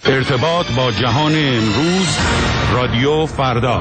ارتباط با جهان امروز، رادیو فردا.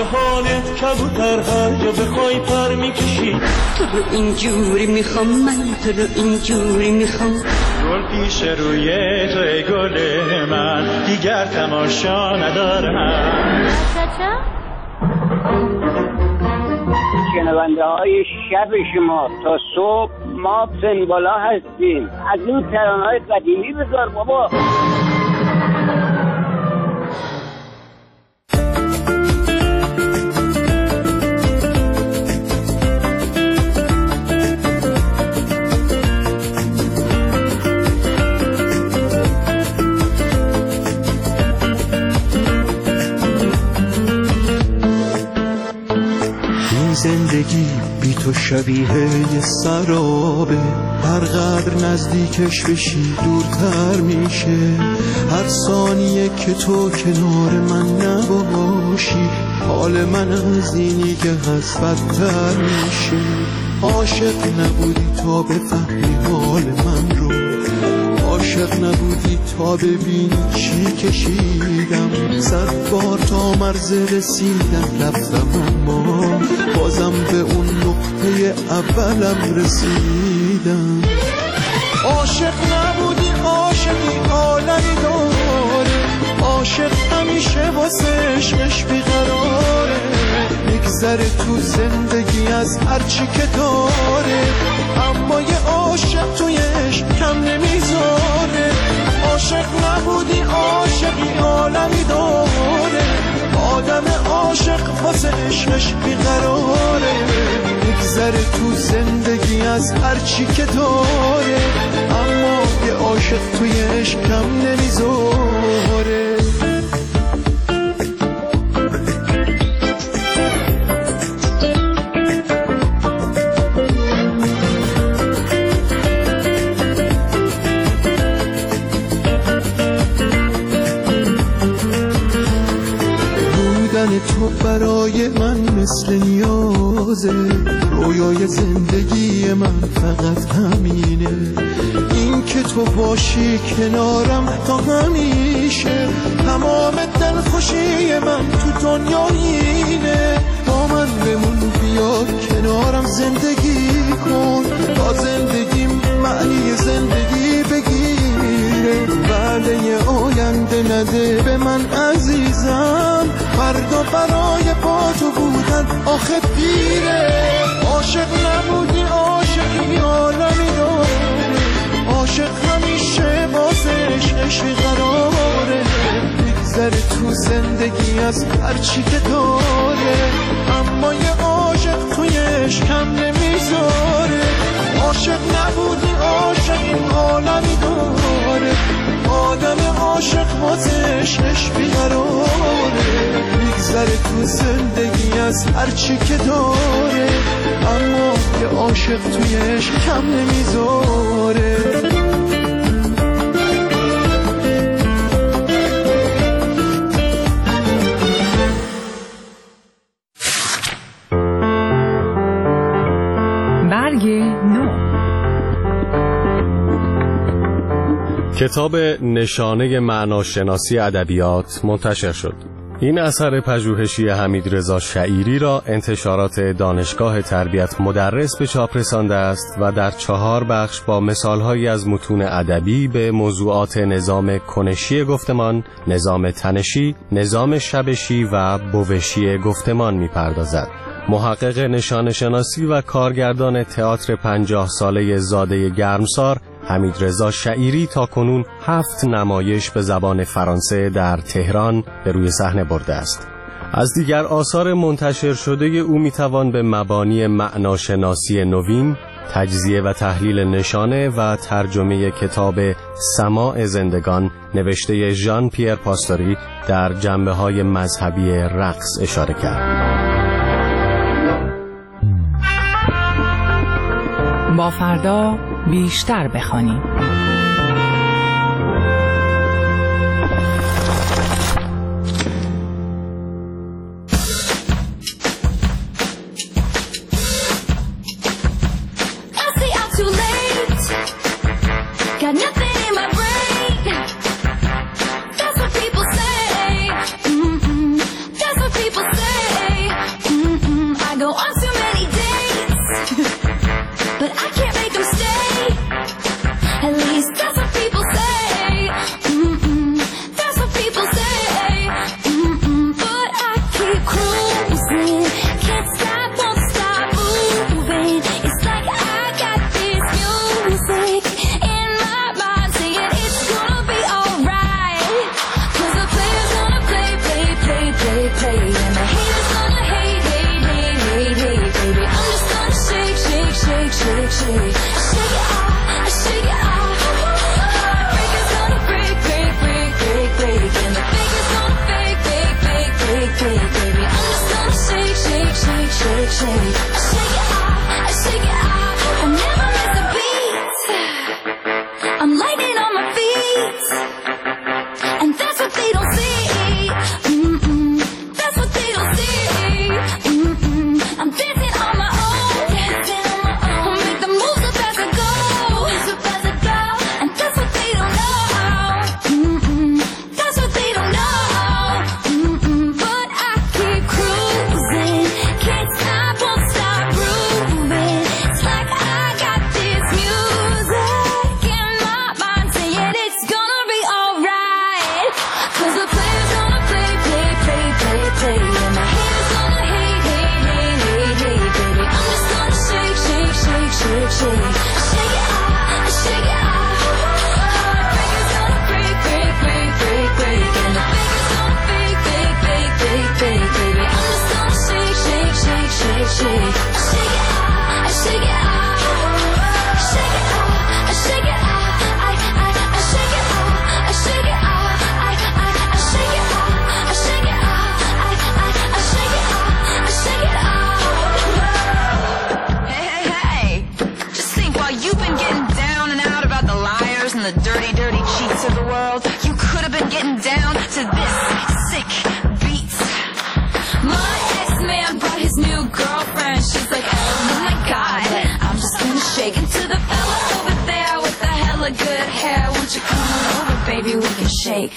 به حالت کبوتر هر جا بخوای پر میکشی. تو رو اینجوری میخوام من، تو رو اینجوری میخوام. گل پیش روی تو ای گل من، دیگر تماشا ندارم. شنونده های شب شما تا صبح ما پنبالا هستیم. از این ترانه‌های قدیمی بذار بابا. زندگی بی تو شبیه یه سرابه، هر قدر نزدیکش بشی دورتر میشه. هر ثانیه که تو کنار من نباشی، حال من از اینی که هست بدتر میشه. عاشق نبودی تا بفهمی حال من رو، عاشق نبودی تا ببینی چی کشیدم. 100 بار تا مرز رسیدم رفتم، اما بازم به اون نقطه اولم رسیدم. عاشق نبودی عاشقی عالمی داره، عاشق همیشه واسه عشقش بیقراره. میگذره تو زندگی از هرچی که داره، اما یه عاشق توی عشق کم نمیذاره. عاشق نبودی عاشقی عالمی داره، آدم عاشق واسه عشقش بیقراره. میگذره تو زندگی از هرچی که داره، اما یه عاشق توی عشق کم نمیذاره. تو برای من مثل نیازه، رویای زندگی من فقط همینه. این که تو باشی کنارم تا همیشه، تمام دلخوشی من تو دنیا اینه. با من بمون بیا کنارم زندگی کن، تا زندگیم معنی زندگی بگیره. وعده آینده نده به من عزیزم، فردا برای با تو بودن آخه دیره. عاشق نبودی عاشقی عالمی داره، عاشق همیشه واسه عشقی قراره. میگذره تو زندگی از هرچی که داره، اما یه عاشق توی عشق کم نمیذاره. عاشق نبودی عاشقی عالمی داره، آدم عاشق واسه عشقش بیقراره. میگذره تو زندگی از هرچی که داره، اما یه عاشق توی عشق کم نمیذاره. برگ نو. کتاب نشانه معناشناسی ادبیات منتشر شد. این اثر پژوهشی حمیدرضا شعیری را انتشارات دانشگاه تربیت مدرس به چاپ رسانده است و در 4 بخش با مثالهایی از متون ادبی به موضوعات نظام کنشی گفتمان، نظام تنشی، نظام شبشی و بوشی گفتمان می‌پردازد. محقق نشانه‌شناسی و کارگردان تئاتر 50 ساله زاده گرمسار حمیدرضا شعیری تاکنون 7 نمایش به زبان فرانسه در تهران به روی صحنه برده است. از دیگر آثار منتشر شده او میتوان به مبانی معناشناسی نوین، تجزیه و تحلیل نشانه و ترجمه کتاب سماع زندگان نوشته ژان پیر پاستوری در جنبه‌های مذهبی رقص اشاره کرد. با فردا بیشتر بخوانیم. That's what people say. on too many dates, but I can't make them stay. At least that's what people say. That's what people say. But I keep cruising, can't stop, won't stop moving. It's like I got this music in my mind saying it's gonna be alright. 'Cause the players gonna play, and the haters gonna hate, baby. I'm just gonna shake, shake it off, shake it off. Breakers gonna break, and the fakers gonna fake, baby. I'm just gonna shake, shake it off. I never miss a beat. I'm lightning on my feet, and that's what they don't see. That's what they don't see. I'm dancing on my own. I'll make the moves up as I go. And that's what they don't know. That's what they don't know. But I keep cruising, can't stop, won't stop grooving. It's like I got this music in my mind saying it's gonna be alright. 'Cause the players gonna play, and the haters gonna hate, baby. I'm just gonna shake it off, shake it off. Breakers gonna break, and the fakers gonna fake, baby. I'm just gonna shake it off, shake it off. Shake it off, shake it off. I shake it off, I shake it off. I shake it off, I shake it off. I shake it off. Hey, just think, while you've been getting down and out about the liars and the dirty cheats of the world, you could have been getting down to this sick beat. My ex-man brought his new girlfriend. She's like, oh my God, I'm just gonna shake into the fella over there with the hella good hair. Won't you come on over, baby? We can shake.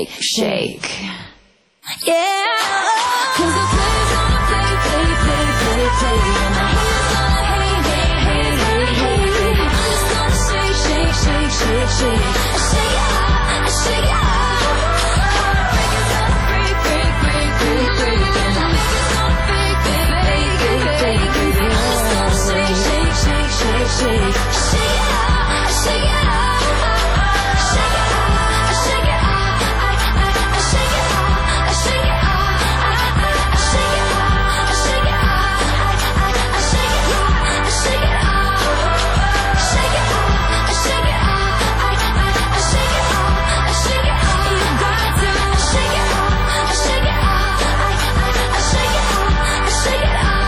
Yeah. 'Cause the players gonna play, and the haters gonna hate, baby. I'm just gonna shake. I shake it off, I shake it off. Breakers gonna break, and the fakers gonna fake, baby. I'm just gonna shake. I shake it off, I shake it off. Shake it off, I shake it off. I shake it off, I shake it off. I shake it off, I shake it off. I shake it off, I shake it off. Shake it off, I shake it off. I shake it off, I shake it off. You got to shake it off, I shake it off. I shake it off, I shake it off.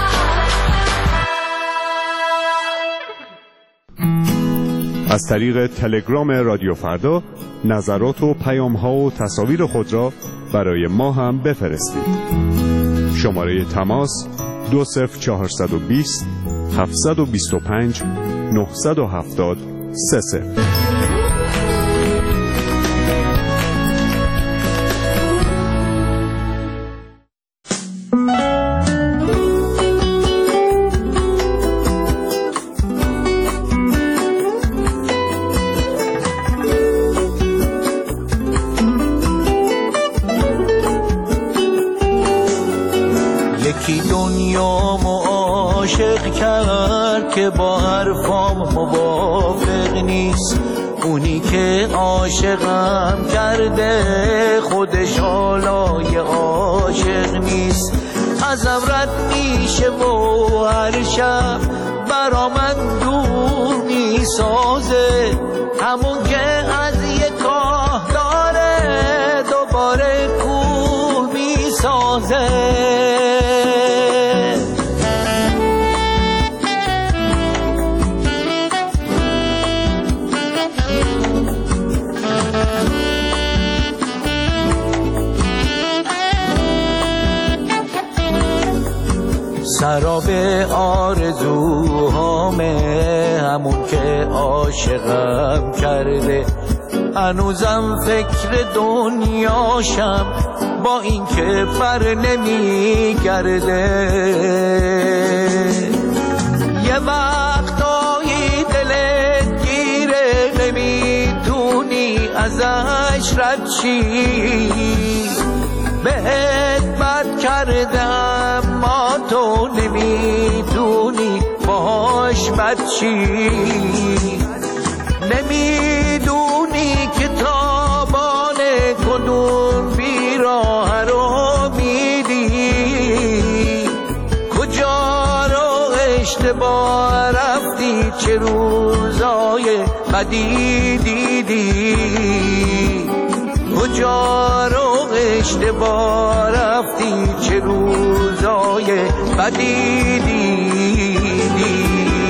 از طریق تلگرام رادیو فردا نظرات و پیام‌ها و تصاویر خود را برای ما هم بفرستید. شماره تماس 20420 725 970 30. یکی دنیامو عاشق کرد که با حرفام موافق نیست. اونی که عاشقم کرده خودش حالای عاشق نیست. ازم رد میشه و هر شب برا من دور میسازه. همون که از یه کاه داره دوباره کوه میسازه. سراب آرزوهامه همون که عاشقم کرده. هنوزم فکر دنیاشم با این که بر نمیگرده. ازش رد چی بهت بد کردم ما تو نمیدونی باش بد چی نمیدونی که تابان کدوم بیراه رو میدی کجا رو اشتباه رفتی چه روزای بدی دیدی کجا رو اشتباه رفتی چه روزای بدی دیدی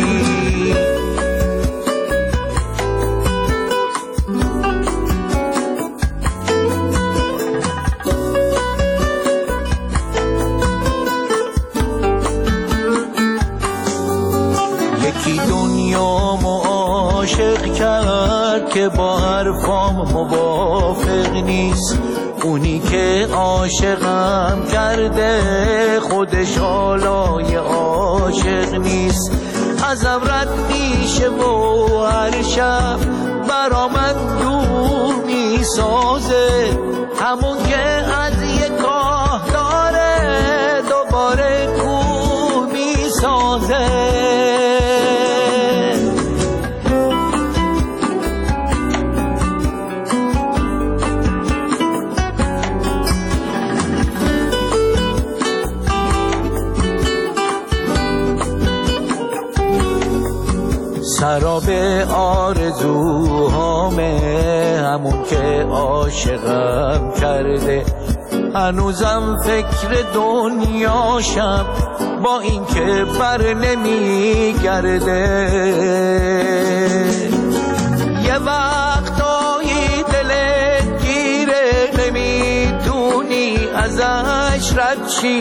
یکی دنیامو عاشق کرد که با حرفام موافق نیست اونی که عاشقم کرده خودش حالای عاشق نیست ازم رد میشه و هر شب برا من دور میسازه همون که از یک کاه داره دوباره کور میسازه سراب آرزوهامه همون که عاشقم کرده هنوزم فکر دنیاشم با این که بر نمیگرده یه وقتایی دلت گیره نمیدونی ازش رد چی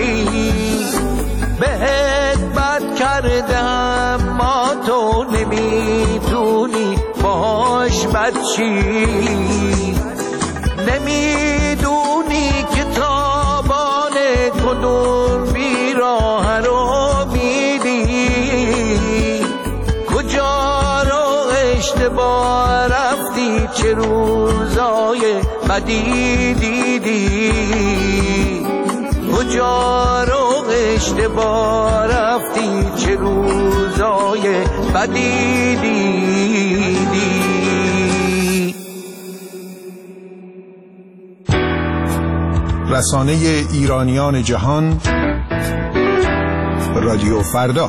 بهت بد کردم ما تو نمیدونی باش بد چی نمیدونی که تابان کدوم بیراه رو میدی کجا رو اشتباه رفتی چه روزای بدی دیدی کجا رو اشتباه رفتی چه روزای بدی دیدی رسانه ایرانیان جهان رادیو فردا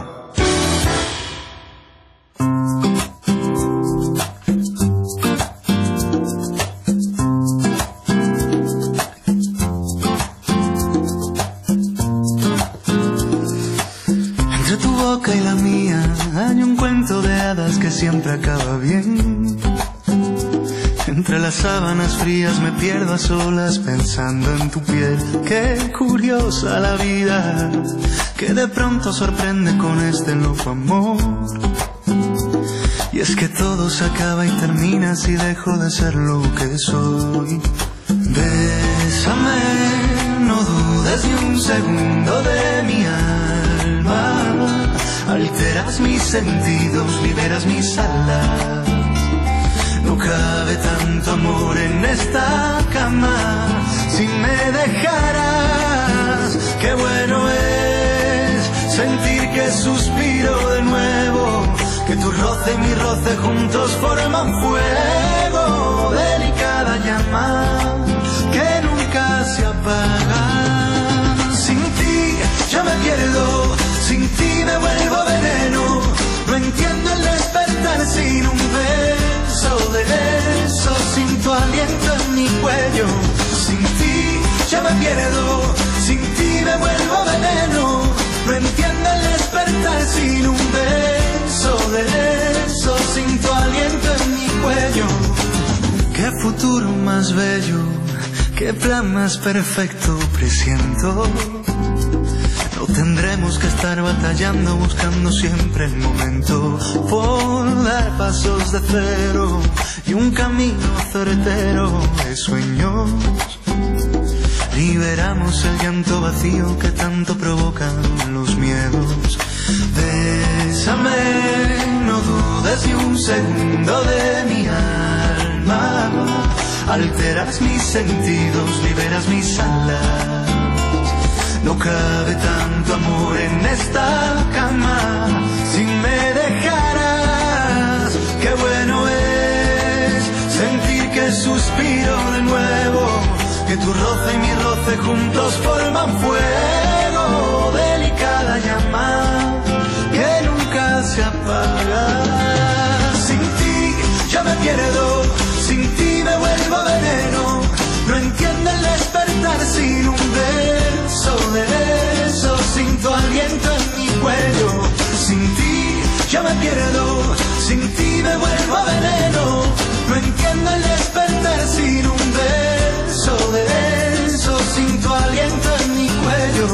Y la mía hay un cuento de hadas que siempre acaba bien. Entre las sábanas frías me pierdo a solas pensando en tu piel. Qué curiosa la vida, que de pronto sorprende con este loco amor. Y es que todo se acaba y termina si dejo de ser lo que soy. Bésame, no dudes ni un segundo de mi alma. Alteras mis sentidos, liberas mis alas. No cabe tanto amor en esta cama. Si me dejaras, qué bueno es sentir que suspiro de nuevo. Que tu roce y mi roce juntos forman fuego. Delicada llama que nunca se apaga. Sin ti ya me pierdo. Sin ti me vuelvo veneno, no entiendo el despertar sin un beso de beso, sin tu aliento en mi cuello. Sin ti ya me pierdo, sin ti me vuelvo veneno, no entiendo el despertar sin un beso de beso, sin tu aliento en mi cuello. Qué futuro más bello, qué plan más perfecto presiento. No tendremos que estar batallando, buscando siempre el momento por dar pasos de cero y un camino certero de sueños. Liberamos el llanto vacío que tanto provocan los miedos. Bésame, no dudes ni un segundo de mi alma. alteras mis sentidos, liberas mis alas. No cabe tanto amor en esta cama si me dejaras. Qué bueno es sentir que suspiro de nuevo, que tu roce y mi roce juntos forman fuego, delicada llama que nunca se apaga. Sin ti ya me pierdo, sin ti me vuelvo veneno. No entiendo el despertar sin un beso de beso, sin tu aliento en mi cuello. Sin ti ya me pierdo, sin ti me vuelvo veneno. No entiendo el despertar sin un beso de beso, sin tu aliento en mi cuello.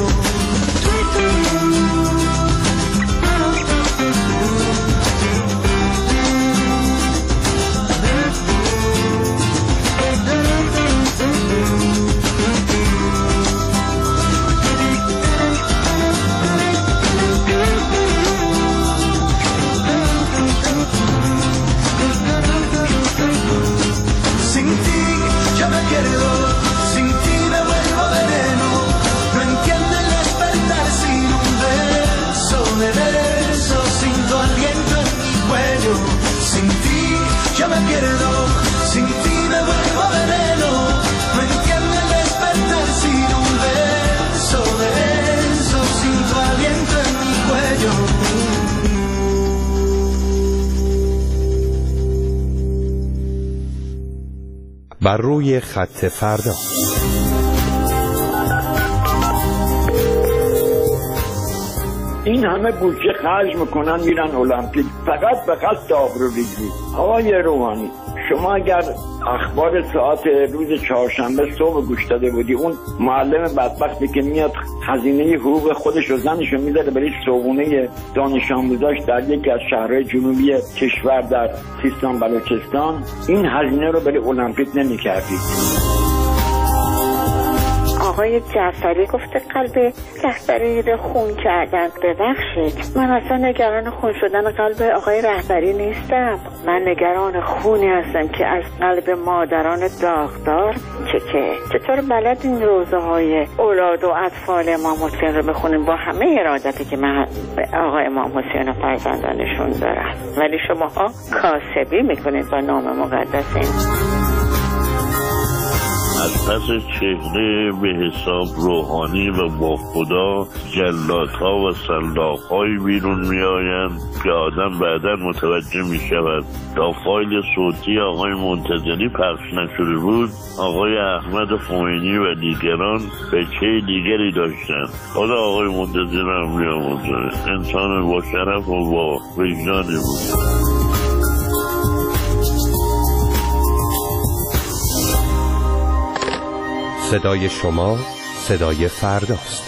Ya me pierdo, sin ti me vuelvo veneno. No entiendo el despertar sin un beso de beso, sin tu aliento en mi cuello. بر روی خط فردا. این همه بودجه خرج میکنن میرن المپیک فقط به قصد آبروریزی. آقای روحانی، شما اگر اخبار ساعت روز چهارشنبه صبح گوش داده بودی، اون معلم بدبختی که میاد خزینه حقوق خودش و زنش رو میذاره برای صبحونه دانش آموزاش در یکی از شهرهای جنوبی کشور در سیستان بلوچستان، این هزینه رو برای المپیک نمیکردی. آقای جعفری گفته قلب رهبری رو خون کردن. ببخشید، من اصلا نگران خون شدن قلب آقای رهبری نیستم. من نگران خونی هستم که از قلب مادران داغدار چطور بلد این روزه های اولاد و اطفال امام حسین رو بخونیم با همه ارادتی که من به آقای امام حسین و فرزندانشون دارم، ولی شماها کاسبی میکنید با نام مقدس این. از پس چهره به حساب روحانی و با خدا جلادها و سلاخ‌هایی بیرون می آیند که آدم بعدا متوجه می شود. تا فایل صوتی آقای منتظری پخش نشده بود، آقای احمد خمینی و دیگران بچه دیگری داشتند. خدا آقای منتظری هم می آموزه، انسان با شرف و با وجدانی بود. صدای شما صدای فرداست.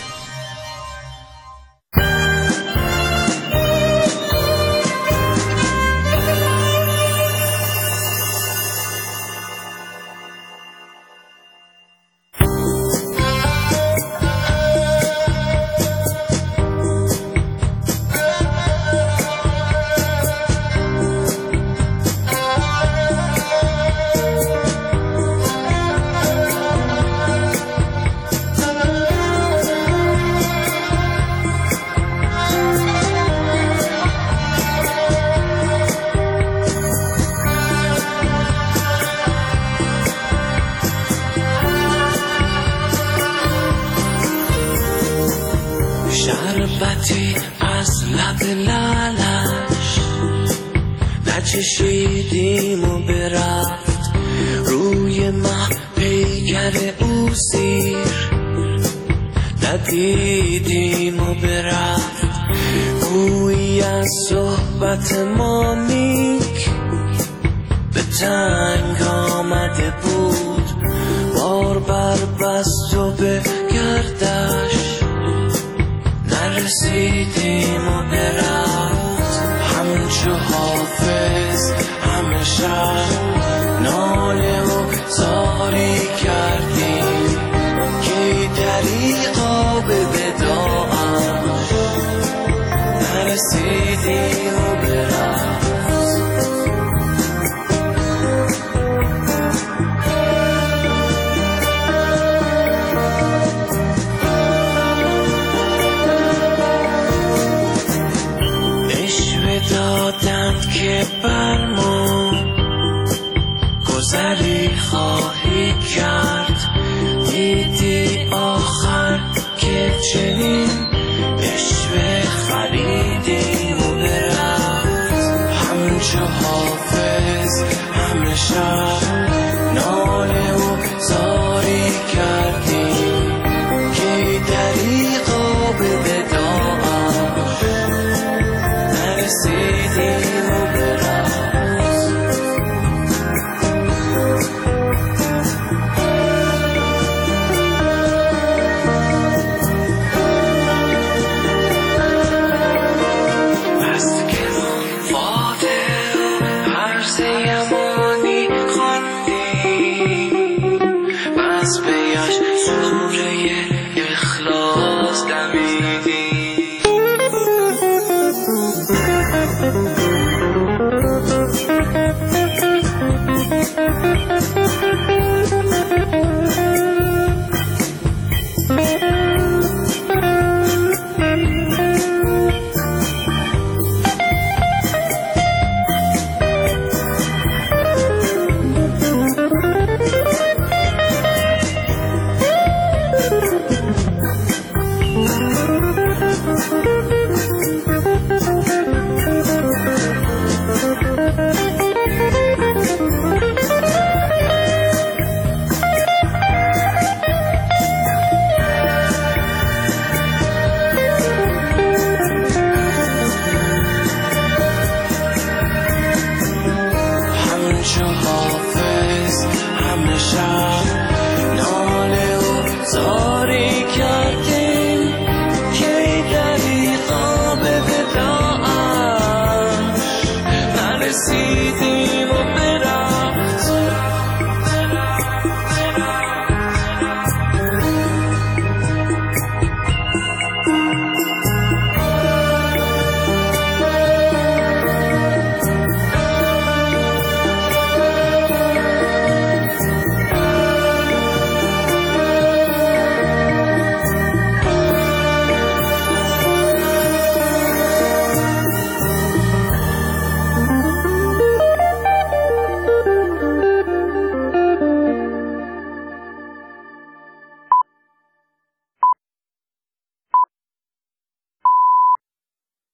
شربتی از لب لالش نچشیدیم و برفت روی مه پیگر او سیر ندیدیم و برفت گویی از صحبت ما نیک به تنگ آمده بود بار بر بست و به گردش نرسیدیم و برفت همچو حافظ همه شب ناله و زاری کردیم که دریقا به وداعش نرسیدیم و برفت که بر ما گذری خواهی کرد، دیدی آخر که چنین عشوه خریدیم و برفت. همچو حافظ همه شب ناله و زاری کردیم که دریغا به وداعم نرسیدیم و برفت. بس که فاتح و هر زیمانی خواندیم، بس بیش سوره اخلاص دمیدیم. همچو حافظ همه شب ناله و زاری کردیم که دریغا به وداعش نرسیدیم.